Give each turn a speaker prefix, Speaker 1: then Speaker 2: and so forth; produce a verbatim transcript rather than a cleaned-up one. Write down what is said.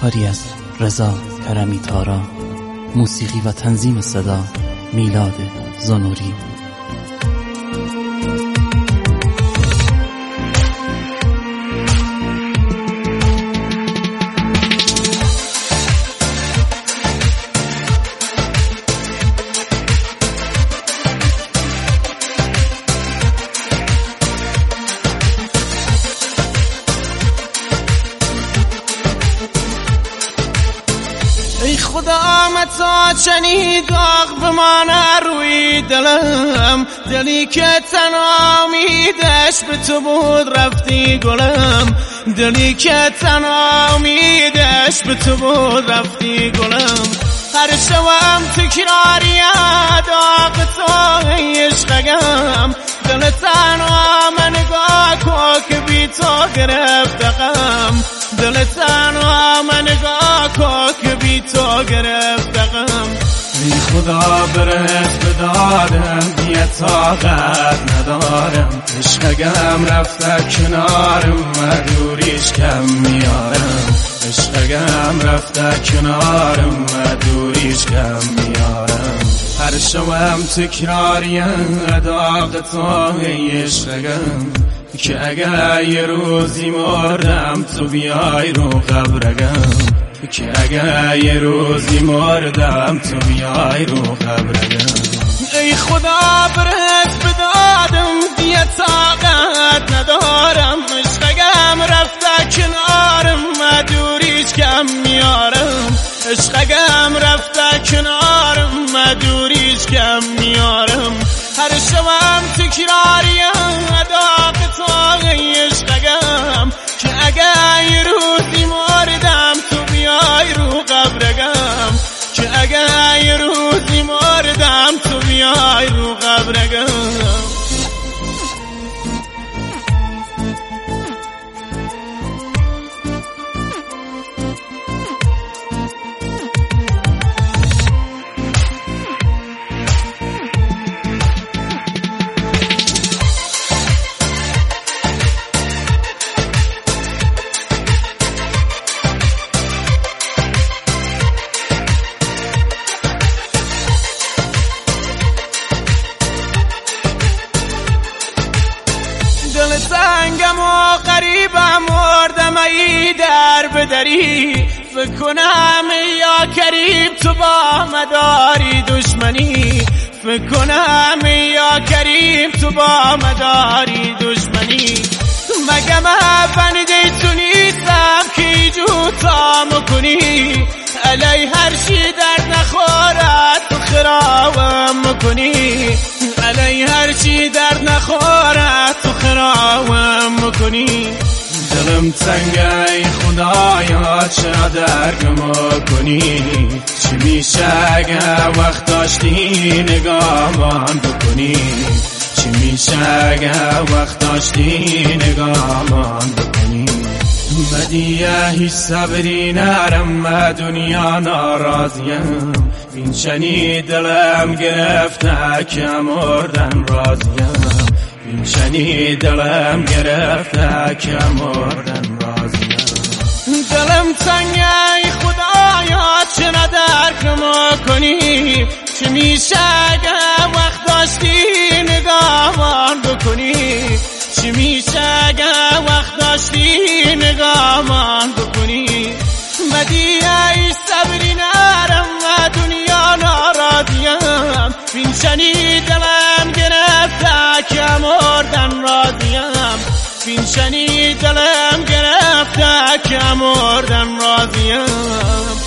Speaker 1: کاری از رضا کرمی تارا، موسیقی و تنظیم صدا میلاد زنوری.
Speaker 2: ای خدا آمد تا چنین داغ بمانه روی دلم، دلی که تنها امیدش به تو بود رفتی گلم، دلی که تنها امیدش به تو بود رفتی گلم. هر شبم تکراریه داغ تو ای عشقم، دل تنها من نگاه کن که بی تو گرفت غم، دل تنها من نگاه کن که بی تو گرفت غم.
Speaker 3: ای خدا برس بدادم یه طاقت ندارم، عشقم رفته کنارم و دوریش کم میارم، عشقم رفته کنارم و دوریش کم میارم. هر شبم تکراریم داغ تو ای عشقم، که اگر یه روزی مردم تو بیای رو قبرگم، که اگر یه روزی مردم تو بیای رو قبرگم.
Speaker 2: ای خدا برس بدادم دیگه طاقت ندارم، عشقم رفته کنارم و دوریش کم میارم، عشقم رفته کنارم و دوریش کم میارم. هر شبم تکراریم داغ تو ای عشقم، که اگر یه روزی مردم تو بیای رو قبرگم، که اگر یه روزی مردم تو بیای رو قبرگم. دل سنگم و قریبم مردم ای در بدری، فکر کنم یا کریم تو با مداری دشمنی، فکر کنم یا کریم تو با مداری دشمنی. مگه من بنده تو نیستم که جو تا مکنی، علی هر چی درد نخورد تو خرابم مکنی، علی هر چی درد نخورد تو خرابم مکنی.
Speaker 3: دلم تنگه ای خدایا چرا درکم کنی، چی میشه اگه وقت داشتی نگاهمان بکنی، چی میشه اگه وقت داشتی نگاهمان بکنی. بدیه هیچ صبری نرم و دنیا ناراضیم، این شنید دلم گرفته که مردن راضیم، این شنید دلم گرفته که مردن راضیم.
Speaker 2: دلم تنگه ای خدایا چرا درکم کنی، چی میشه اگه وقت داشتی نگاهمان بکنی، چی میشه اگه وقت داشتی نگاهمان بکنی. مدیه ای صبری نرم و دنیا ناراضیم، این شنید دلم گرفته که مردن راضیم، این شنید دلم گرفته که مردن راضیم.